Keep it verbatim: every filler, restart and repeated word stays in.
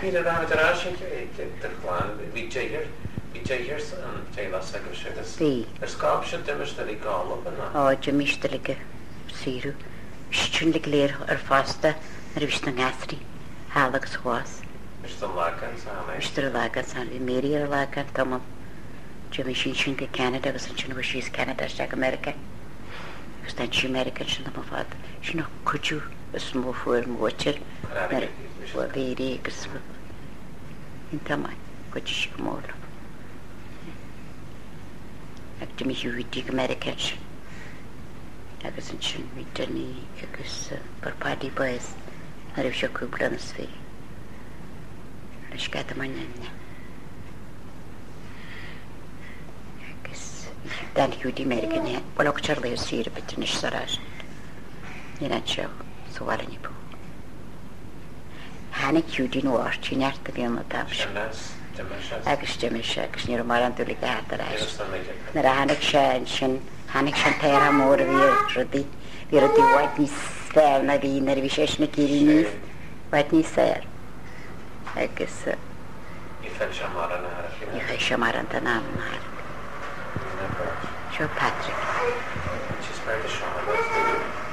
Peter Ramadara de Juan, we take her, we take her son, take us like a shit. Bhí. Ar scáb sin dumas na í gáil up an Á, de místelige síru. Stún le léir ar fásta ar bhís na ngasri. Hálagus chás. Mr. Lagan, Sally. Mr. Lagan, Sally. Mary ar Lagan, tamam. Jimmy sin sin go Canada, agus an sin bhir síos Canada, steag America. Agus tan si America sin am fad. Sin nach cwtú ys mw ffwyr mwtir. Wa bheiri agus in tamai, cwtú si gymor. Ac Jimmy si wydig America sin. Agus an sin wyda ni agus barpadi boes. Ar yw sio cwblan ys fi. Ys gada ma'n yna. Dan hiwdi America ni. Wala ko charle o sir bit nish saraj. Ni na chaw so wala ni po. Hanik hiwdi no ar chinyart bi am tabsh. Agus jemish agus ni romaran tuli ka hatarash. Na hanik shan shan hanik shan tera mor vi rodi vi rodi white ni sfer na vi na vishesh na kirini white ni ser. Agus Ifel shamaran na. Ifel shamaran tanam. Joe Patrick. She's married to Sean.